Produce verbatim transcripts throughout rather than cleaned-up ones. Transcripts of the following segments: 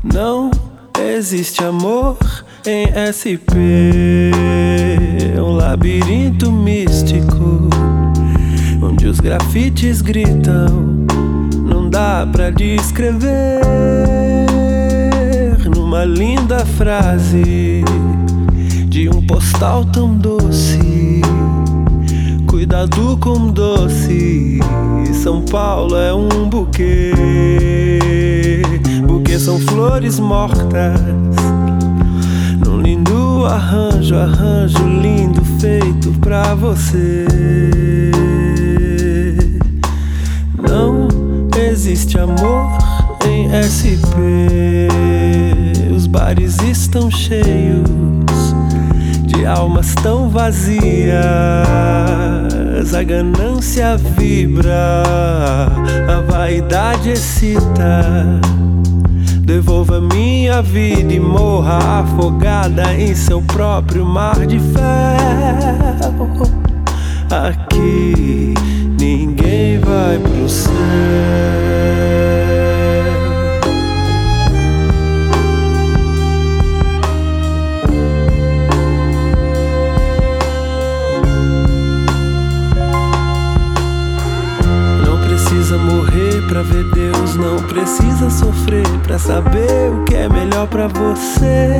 Não existe amor em S P, um labirinto místico onde os grafites gritam, não dá pra descrever numa linda frase de um postal tão doce. Cuidado com doce, São Paulo é um buquê. Buquê são flores mortas num lindo arranjo, arranjo lindo feito pra você. Não existe amor em S P, os bares estão cheios de almas tão vazias, a ganância vibra, a vaidade excita. Devolva minha vida e morra afogada em seu próprio mar de ferro. Aqui ninguém vai pro céu. Não precisa morrer pra ver Deus, não precisa sofrer pra saber o que é melhor pra você.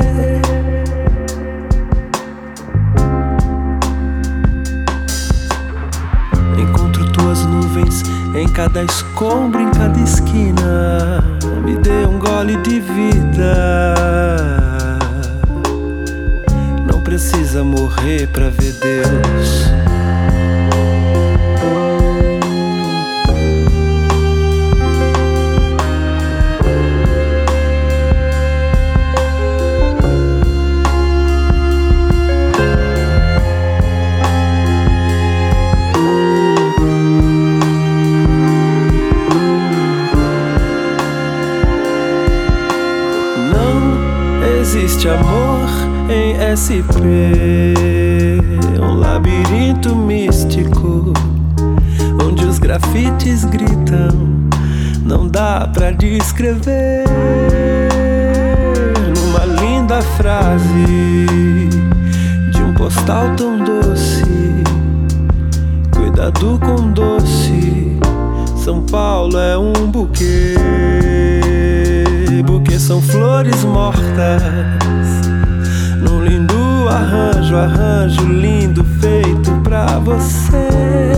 Encontro tuas nuvens em cada escombro, em cada esquina. Me dê um gole de vida. Não precisa morrer pra ver Deus. Existe amor em S P, um labirinto místico onde os grafites gritam, não dá pra descrever numa linda frase de um postal tão doce. Cuidado com doce, São Paulo é um buquê. Buquê são flores mortas num lindo arranjo, arranjo lindo feito pra você.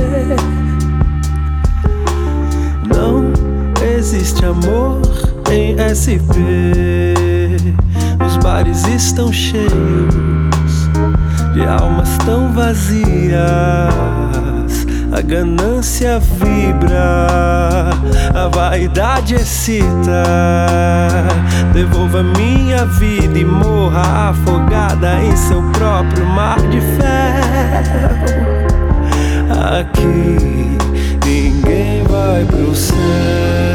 Não existe amor em S P, os bares estão cheios de almas tão vazias, a ganância vibra, a vaidade excita. Devolva minha vida e morra afogada em seu próprio mar de ferro. Aqui ninguém vai pro céu.